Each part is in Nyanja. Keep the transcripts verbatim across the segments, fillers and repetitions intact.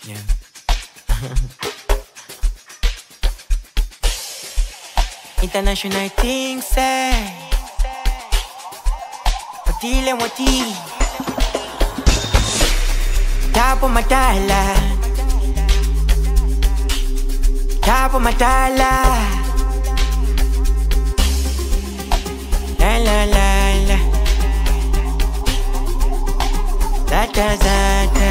Yeah. International things say Patile wati Tapo matala Tapo matala La la la la Zata zata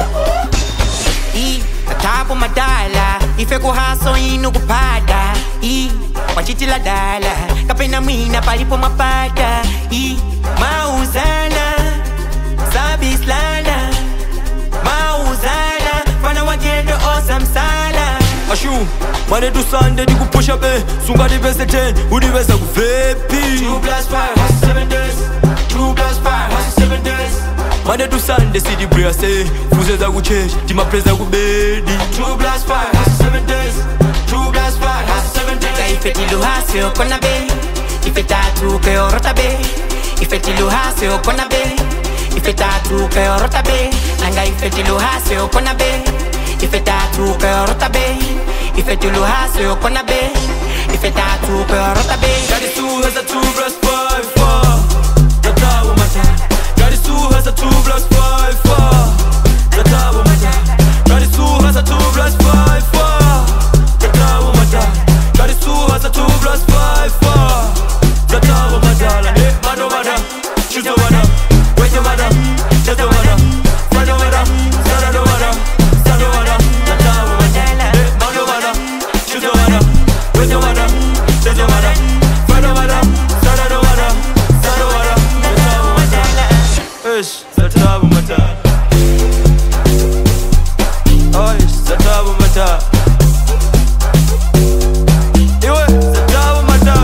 I Tapo matala Ife kuhaso inu kupada I Wachitila dala Kapena mina palipo mapata I Mauzana Sabislana Mauzana Fana wagendo osamsala Ashu, mane du sande di kupusha be Sunga di bese ten, udi bese kuvepi Two plus five, has seven days Two plus five, has seven days Mane du sande si di bria se Fuze za kuchesh, di mapreza kubedi Two plus five, has seven days Two plus five, has seven days Ife tilu hase okona be Ife tatu ke orota be Ife tilu hase okona be Ife tatu ke orota be Nanga ife tilu hase okona be Ife tatu ke orota be Ife tilu hase okona be Ife tatu ke orota be Got it two has a two plus five four Tata wa mata Got it two has a two plus five four Tata wa mata Got it two has a two plus five four Tata wa mata Got it two has a two plus five four Tata wa mata La ne mano mata Choose the mata Wait the mata Just the mata Find the mata Sada the mata Sada mata Tata wa mata Ne mano mata Choose the mata Wait the mata Just the mata Find the mata Sada the mata Sada mata Tata wa mata Ish Tata wa mata Oh ish Tata wa mata Iwe Tata wa mata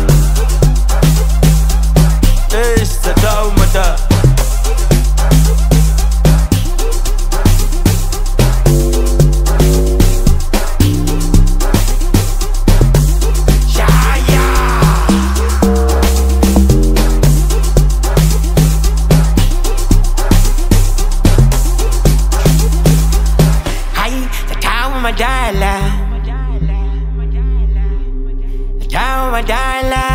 Ish Tata wa mata Madala, Tao Madala,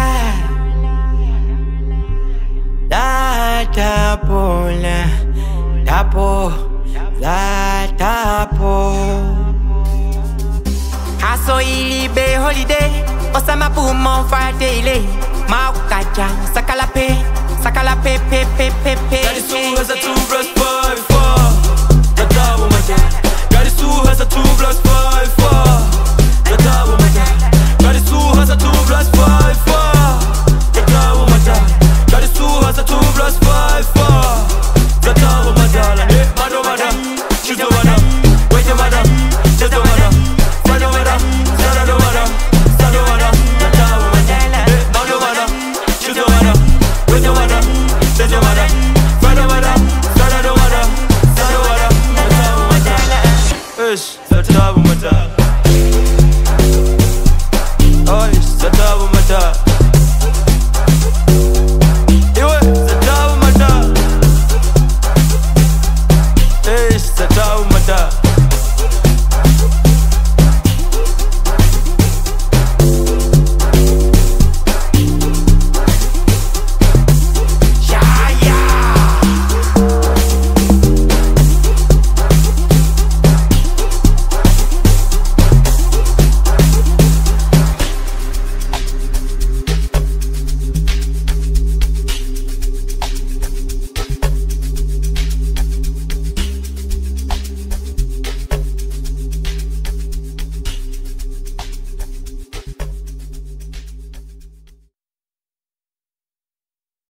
Da Tapola, Tapo, Da Tapo. Haso ilibe holiday, Osama Pumo Friday, Maukaja, Sakalape, Sakalape, pe pe pe pe. Got it two has a two plus five four. Tata wa mata Got it two has a two plus five